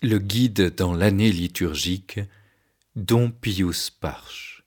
Le guide dans l'année liturgique, Don Pius Parche.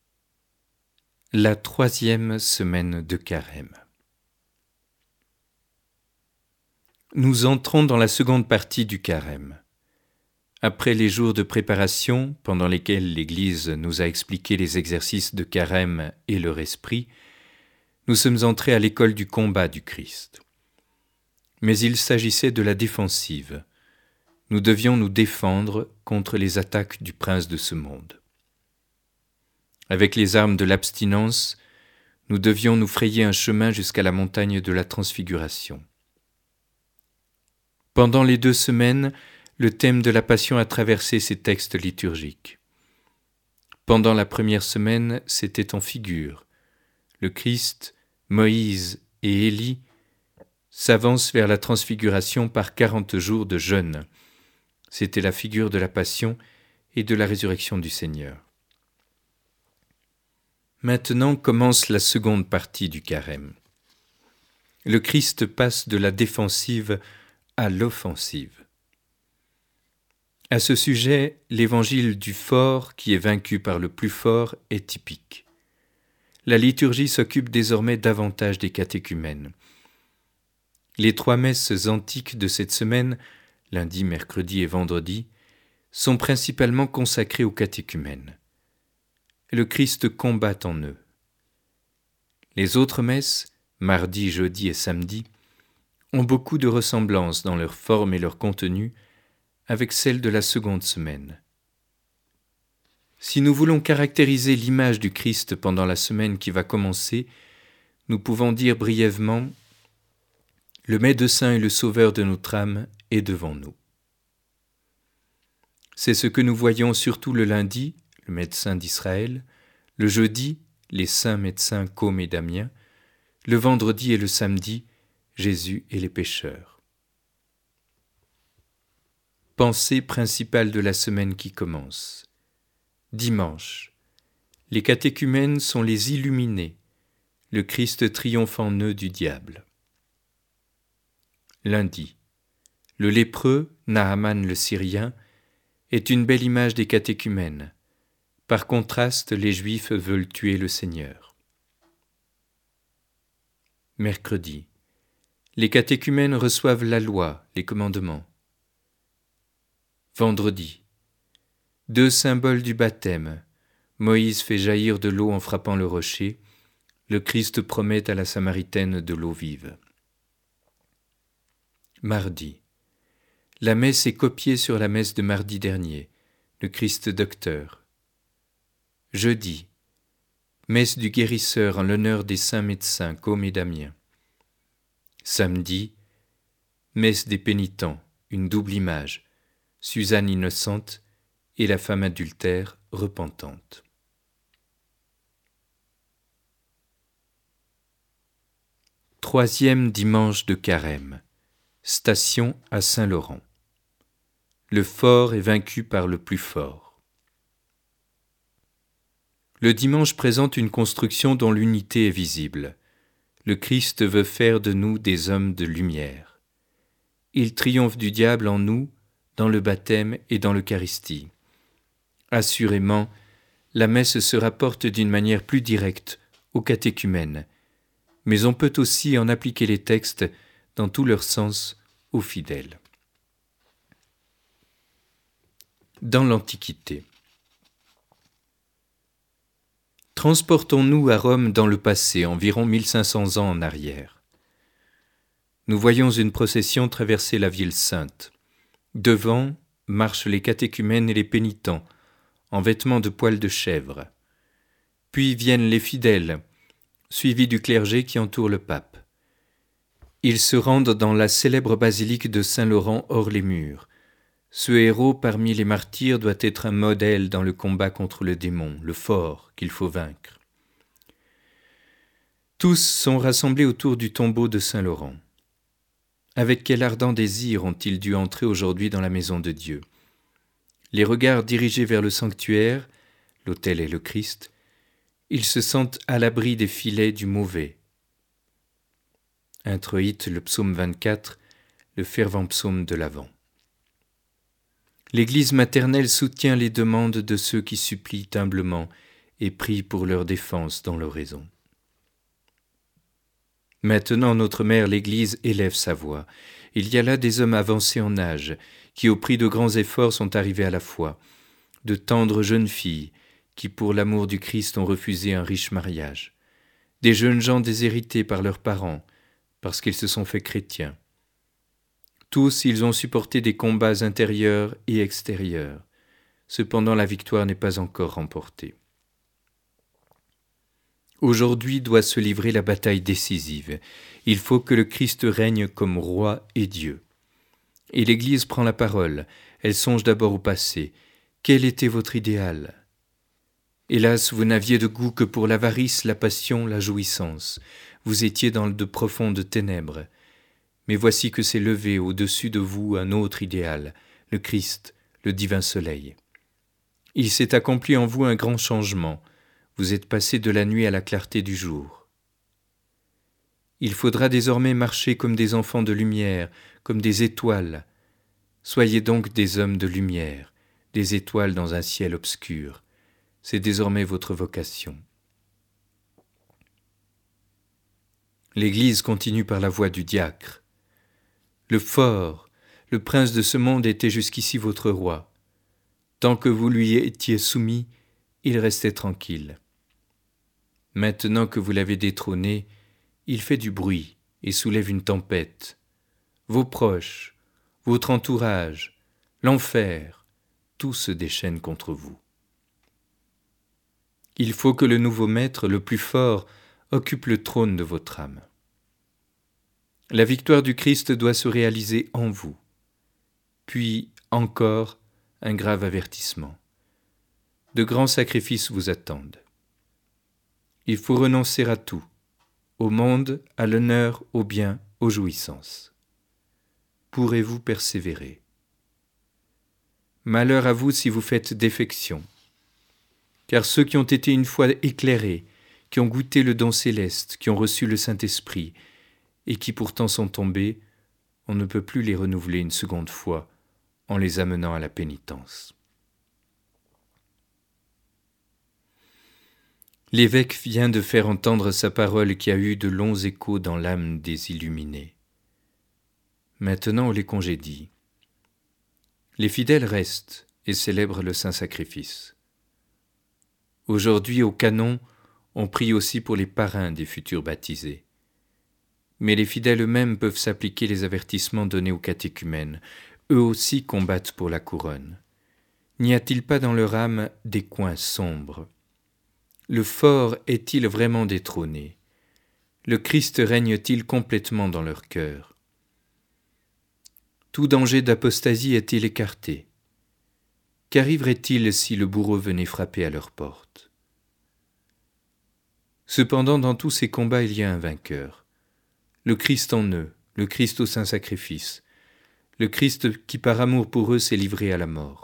La 3e semaine de Carême. Nous entrons dans la seconde partie du Carême. Après les jours de préparation, pendant lesquels l'Église nous a expliqué les exercices de Carême et leur esprit, nous sommes entrés à l'école du combat du Christ. Mais il s'agissait de la défensive. Nous devions nous défendre contre les attaques du prince de ce monde. Avec les armes de l'abstinence, nous devions nous frayer un chemin jusqu'à la montagne de la Transfiguration. Pendant les 2 semaines, le thème de la Passion a traversé ces textes liturgiques. Pendant la première semaine, c'était en figure. Le Christ, Moïse et Élie s'avancent vers la Transfiguration par 40 jours de jeûne. C'était la figure de la Passion et de la résurrection du Seigneur. Maintenant commence la seconde partie du Carême. Le Christ passe de la défensive à l'offensive. À ce sujet, l'évangile du fort qui est vaincu par le plus fort est typique. La liturgie s'occupe désormais davantage des catéchumènes. Les 3 messes antiques de cette semaine, lundi, mercredi et vendredi, sont principalement consacrées aux catéchumènes. Le Christ combat en eux. Les autres messes, mardi, jeudi et samedi, ont beaucoup de ressemblances dans leur forme et leur contenu avec celles de la seconde semaine. Si nous voulons caractériser l'image du Christ pendant la semaine qui va commencer, nous pouvons dire brièvement « Le Médecin et le Sauveur de notre âme est devant nous ». C'est ce que nous voyons surtout le lundi, le médecin d'Israël, le jeudi, les saints médecins Côme et Damien, le vendredi et le samedi, Jésus et les pécheurs. Pensée principale de la semaine qui commence. Dimanche. Les catéchumènes sont les illuminés. Le Christ triomphe en eux du diable. Lundi. Le lépreux, Naaman le Syrien, est une belle image des catéchumènes. Par contraste, les Juifs veulent tuer le Seigneur. Mercredi. Les catéchumènes reçoivent la loi, les commandements. Vendredi. 2 symboles du baptême. Moïse fait jaillir de l'eau en frappant le rocher. Le Christ promet à la Samaritaine de l'eau vive. Mardi. La messe est copiée sur la messe de mardi dernier. Le Christ docteur. Jeudi. Messe du guérisseur en l'honneur des saints médecins Côme et Damien. Samedi. Messe des pénitents, une double image. Suzanne innocente et la femme adultère repentante. Troisième dimanche de Carême. Station à Saint-Laurent. Le fort est vaincu par le plus fort. Le dimanche présente une construction dont l'unité est visible. Le Christ veut faire de nous des hommes de lumière. Il triomphe du diable en nous, dans le baptême et dans l'Eucharistie. Assurément, la messe se rapporte d'une manière plus directe aux catéchumènes, mais on peut aussi en appliquer les textes dans tout leur sens aux fidèles. Dans l'Antiquité. Transportons-nous à Rome dans le passé, environ 1500 ans en arrière. Nous voyons une procession traverser la ville sainte. Devant marchent les catéchumènes et les pénitents, en vêtements de poil de chèvre. Puis viennent les fidèles, suivis du clergé qui entoure le pape. Ils se rendent dans la célèbre basilique de Saint-Laurent hors les murs. Ce héros parmi les martyrs doit être un modèle dans le combat contre le démon, le fort qu'il faut vaincre. Tous sont rassemblés autour du tombeau de Saint-Laurent. Avec quel ardent désir ont-ils dû entrer aujourd'hui dans la maison de Dieu? Les regards dirigés vers le sanctuaire, l'autel et le Christ, ils se sentent à l'abri des filets du mauvais. Introïte le psaume 24, le fervent psaume de l'Avent. L'Église maternelle soutient les demandes de ceux qui supplient humblement et prient pour leur défense dans l'oraison. Maintenant, notre mère l'Église élève sa voix. Il y a là des hommes avancés en âge, qui au prix de grands efforts sont arrivés à la foi, de tendres jeunes filles, qui pour l'amour du Christ ont refusé un riche mariage, des jeunes gens déshérités par leurs parents, parce qu'ils se sont faits chrétiens. Tous, ils ont supporté des combats intérieurs et extérieurs. Cependant, la victoire n'est pas encore remportée. Aujourd'hui doit se livrer la bataille décisive. Il faut que le Christ règne comme roi et Dieu. Et l'Église prend la parole. Elle songe d'abord au passé. Quel était votre idéal ? Hélas, vous n'aviez de goût que pour l'avarice, la passion, la jouissance. Vous étiez dans de profondes ténèbres. Mais voici que s'est levé au-dessus de vous un autre idéal, le Christ, le divin soleil. Il s'est accompli en vous un grand changement. Vous êtes passé de la nuit à la clarté du jour. Il faudra désormais marcher comme des enfants de lumière, comme des étoiles. Soyez donc des hommes de lumière, des étoiles dans un ciel obscur. C'est désormais votre vocation. L'Église continue par la voix du diacre. Le fort, le prince de ce monde était jusqu'ici votre roi. Tant que vous lui étiez soumis, il restait tranquille. Maintenant que vous l'avez détrôné, il fait du bruit et soulève une tempête. Vos proches, votre entourage, l'enfer, tout se déchaîne contre vous. Il faut que le nouveau maître, le plus fort, occupe le trône de votre âme. La victoire du Christ doit se réaliser en vous. Puis, encore, un grave avertissement. De grands sacrifices vous attendent. Il faut renoncer à tout, au monde, à l'honneur, au bien, aux jouissances. Pourrez-vous persévérer ? Malheur à vous si vous faites défection, car ceux qui ont été une fois éclairés, qui ont goûté le don céleste, qui ont reçu le Saint-Esprit, et qui pourtant sont tombés, on ne peut plus les renouveler une seconde fois en les amenant à la pénitence. L'évêque vient de faire entendre sa parole qui a eu de longs échos dans l'âme des illuminés. Maintenant on les congédie. Les fidèles restent et célèbrent le saint sacrifice. Aujourd'hui au canon, on prie aussi pour les parrains des futurs baptisés. Mais les fidèles eux-mêmes peuvent s'appliquer les avertissements donnés aux catéchumènes. Eux aussi combattent pour la couronne. N'y a-t-il pas dans leur âme des coins sombres ? Le fort est-il vraiment détrôné ? Le Christ règne-t-il complètement dans leur cœur ? Tout danger d'apostasie est-il écarté ? Qu'arriverait-il si le bourreau venait frapper à leur porte ? Cependant, dans tous ces combats, il y a un vainqueur. Le Christ en eux, le Christ au saint sacrifice, le Christ qui par amour pour eux s'est livré à la mort.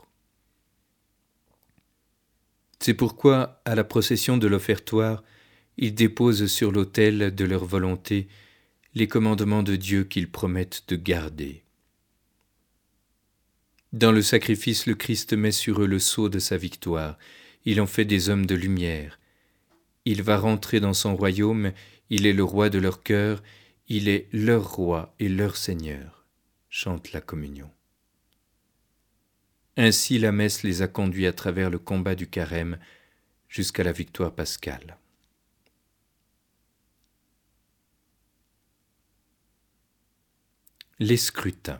C'est pourquoi, à la procession de l'offertoire, ils déposent sur l'autel de leur volonté les commandements de Dieu qu'ils promettent de garder. Dans le sacrifice, le Christ met sur eux le sceau de sa victoire. Il en fait des hommes de lumière. Il va rentrer dans son royaume, il est le roi de leur cœur, il est leur roi et leur Seigneur, chante la communion. Ainsi la messe les a conduits à travers le combat du carême jusqu'à la victoire pascale. Les scrutins.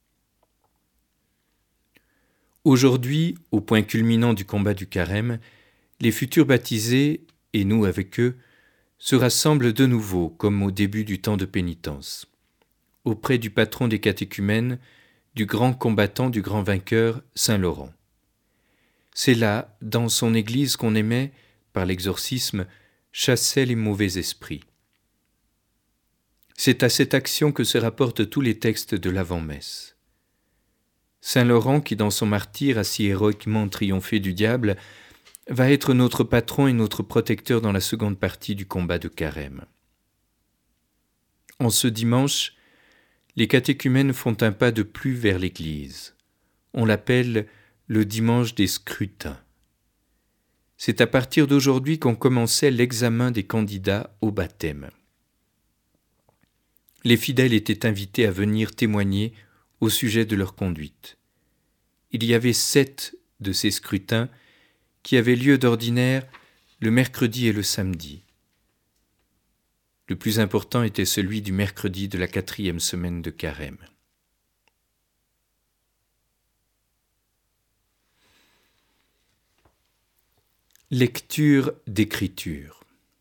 Aujourd'hui, au point culminant du combat du carême, les futurs baptisés, et nous avec eux, se rassemblent de nouveau comme au début du temps de pénitence, auprès du patron des catéchumènes, du grand combattant, du grand vainqueur, saint Laurent. C'est là, dans son église qu'on aimait, par l'exorcisme, chasser les mauvais esprits. C'est à cette action que se rapportent tous les textes de l'avant-messe. Saint Laurent, qui dans son martyre a si héroïquement triomphé du diable, va être notre patron et notre protecteur dans la seconde partie du combat de carême. En ce dimanche, les catéchumènes font un pas de plus vers l'Église. on l'appelle le dimanche des scrutins. C'est à partir d'aujourd'hui qu'on commençait l'examen des candidats au baptême. Les fidèles étaient invités à venir témoigner au sujet de leur conduite. Il y avait 7 de ces scrutins qui avaient lieu d'ordinaire le mercredi et le samedi. Le plus important était celui du mercredi de la 4e semaine de Carême. Lecture d'Écriture.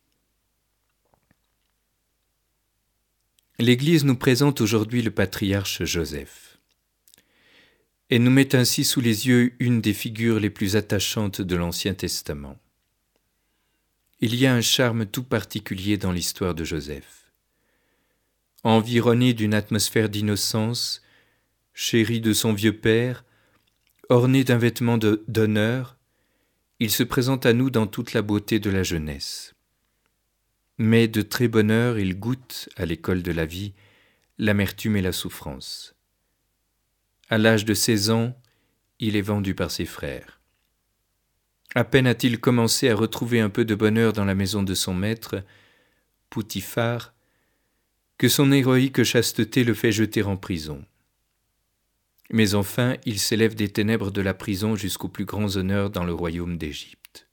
L'Église nous présente aujourd'hui le patriarche Joseph. Elle nous met ainsi sous les yeux une des figures les plus attachantes de l'Ancien Testament. Il y a un charme tout particulier dans l'histoire de Joseph. Environné d'une atmosphère d'innocence, chéri de son vieux père, orné d'un vêtement d'honneur, il se présente à nous dans toute la beauté de la jeunesse. Mais de très bonne heure, il goûte, à l'école de la vie, l'amertume et la souffrance. À l'âge de 16 ans, il est vendu par ses frères. À peine a-t-il commencé à retrouver un peu de bonheur dans la maison de son maître, Poutifar, que son héroïque chasteté le fait jeter en prison. Mais enfin, il s'élève des ténèbres de la prison jusqu'aux plus grands honneurs dans le royaume d'Égypte.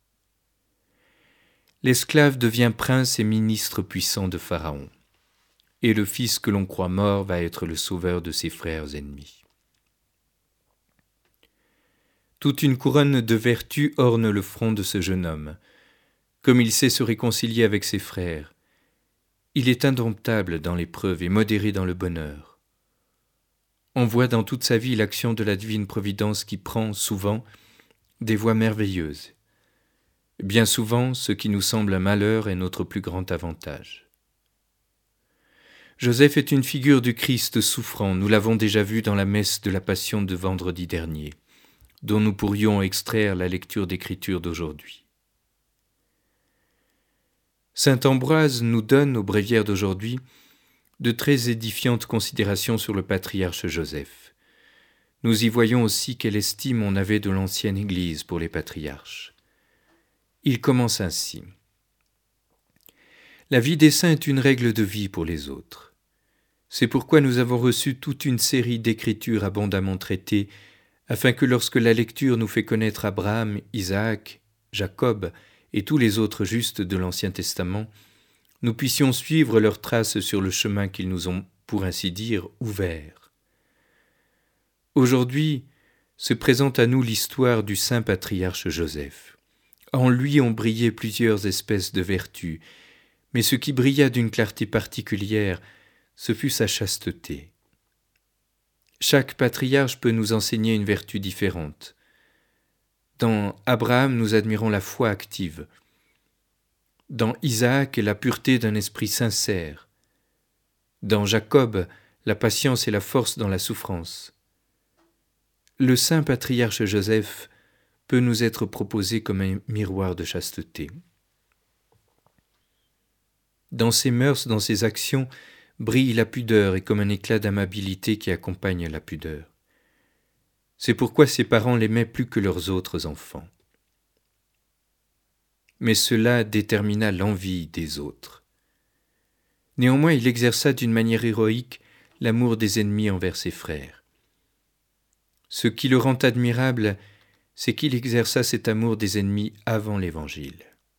L'esclave devient prince et ministre puissant de Pharaon, et le fils que l'on croit mort va être le sauveur de ses frères ennemis. Toute une couronne de vertu orne le front de ce jeune homme. Comme il sait se réconcilier avec ses frères, il est indomptable dans l'épreuve et modéré dans le bonheur. On voit dans toute sa vie l'action de la divine providence qui prend, souvent, des voies merveilleuses. Bien souvent, ce qui nous semble un malheur est notre plus grand avantage. Joseph est une figure du Christ souffrant, nous l'avons déjà vu dans la messe de la Passion de vendredi dernier, dont nous pourrions extraire la lecture d'Écriture d'aujourd'hui. Saint Ambroise nous donne, au bréviaire d'aujourd'hui, de très édifiantes considérations sur le patriarche Joseph. Nous y voyons aussi quelle estime on avait de l'ancienne Église pour les patriarches. Il commence ainsi. La vie des saints est une règle de vie pour les autres. C'est pourquoi nous avons reçu toute une série d'écritures abondamment traitées, afin que lorsque la lecture nous fait connaître Abraham, Isaac, Jacob et tous les autres justes de l'Ancien Testament, nous puissions suivre leurs traces sur le chemin qu'ils nous ont, pour ainsi dire, ouvert. Aujourd'hui se présente à nous l'histoire du saint patriarche Joseph. En lui ont brillé plusieurs espèces de vertus, mais ce qui brilla d'une clarté particulière, ce fut sa chasteté. Chaque patriarche peut nous enseigner une vertu différente. Dans Abraham, nous admirons la foi active. Dans Isaac, la pureté d'un esprit sincère. Dans Jacob, la patience et la force dans la souffrance. Le saint patriarche Joseph peut nous être proposé comme un miroir de chasteté. Dans ses mœurs, dans ses actions, brille la pudeur et comme un éclat d'amabilité qui accompagne la pudeur. C'est pourquoi ses parents l'aimaient plus que leurs autres enfants. Mais cela détermina l'envie des autres. Néanmoins, il exerça d'une manière héroïque l'amour des ennemis envers ses frères. Ce qui le rend admirable, c'est qu'il exerça cet amour des ennemis avant l'Évangile.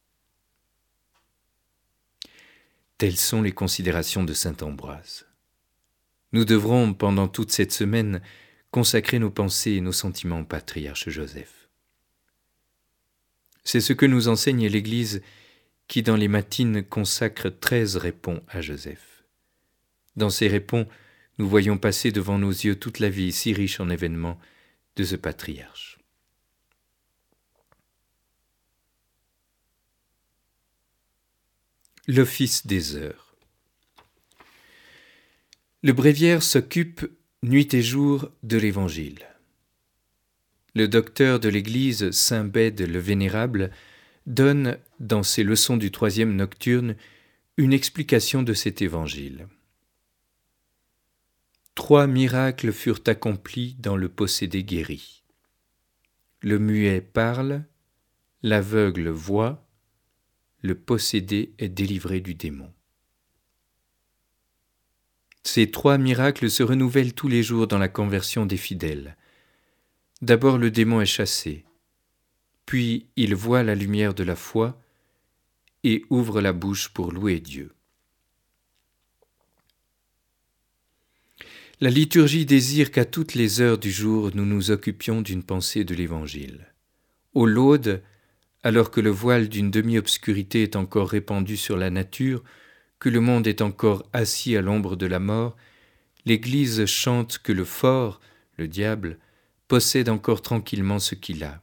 Telles sont les considérations de saint Ambroise. Nous devrons, pendant toute cette semaine, consacrer nos pensées et nos sentiments au patriarche Joseph. C'est ce que nous enseigne l'Église qui, dans les matines, consacre 13 répons à Joseph. Dans ces répons, nous voyons passer devant nos yeux toute la vie si riche en événements de ce patriarche. L'office des heures. Le bréviaire s'occupe nuit et jour de l'Évangile. Le docteur de l'Église, saint Bède le Vénérable, donne, dans ses leçons du 3e nocturne, une explication de cet Évangile. 3 miracles furent accomplis dans le possédé guéri. Le muet parle, l'aveugle voit, le possédé est délivré du démon. Ces 3 miracles se renouvellent tous les jours dans la conversion des fidèles. D'abord le démon est chassé, puis il voit la lumière de la foi et ouvre la bouche pour louer Dieu. La liturgie désire qu'à toutes les heures du jour nous nous occupions d'une pensée de l'Évangile. Au laude, alors que le voile d'une demi-obscurité est encore répandu sur la nature, que le monde est encore assis à l'ombre de la mort, l'Église chante que le fort, le diable, possède encore tranquillement ce qu'il a.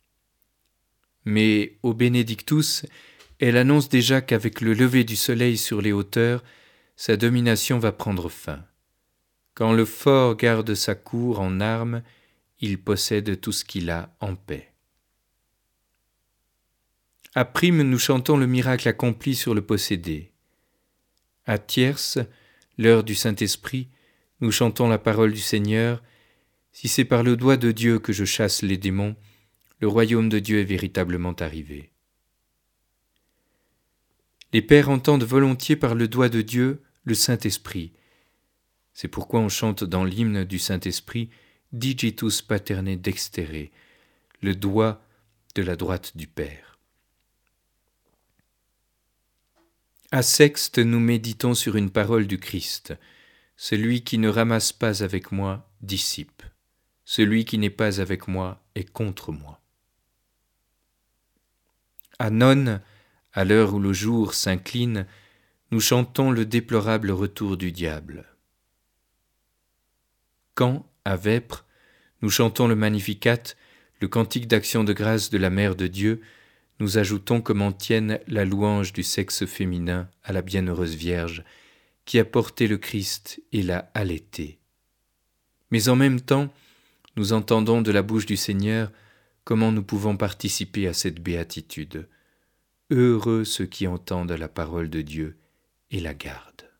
Mais au Benedictus, elle annonce déjà qu'avec le lever du soleil sur les hauteurs, sa domination va prendre fin. Quand le fort garde sa cour en armes, il possède tout ce qu'il a en paix. À prime, nous chantons le miracle accompli sur le possédé. À tierce, l'heure du Saint-Esprit, nous chantons la parole du Seigneur. Si c'est par le doigt de Dieu que je chasse les démons, le royaume de Dieu est véritablement arrivé. Les pères entendent volontiers par le doigt de Dieu le Saint-Esprit. C'est pourquoi on chante dans l'hymne du Saint-Esprit « Digitus paterne dextere », le doigt de la droite du Père. À sexte, nous méditons sur une parole du Christ. Celui qui ne ramasse pas avec moi dissipe. Celui qui n'est pas avec moi est contre moi. À none, à l'heure où le jour s'incline, nous chantons le déplorable retour du diable. Quand, à vêpres, nous chantons le Magnificat, le cantique d'action de grâce de la Mère de Dieu, nous ajoutons comme antienne la louange du sexe féminin à la bienheureuse Vierge qui a porté le Christ et l'a allaité. Mais en même temps, nous entendons de la bouche du Seigneur comment nous pouvons participer à cette béatitude. Heureux ceux qui entendent la parole de Dieu et la gardent.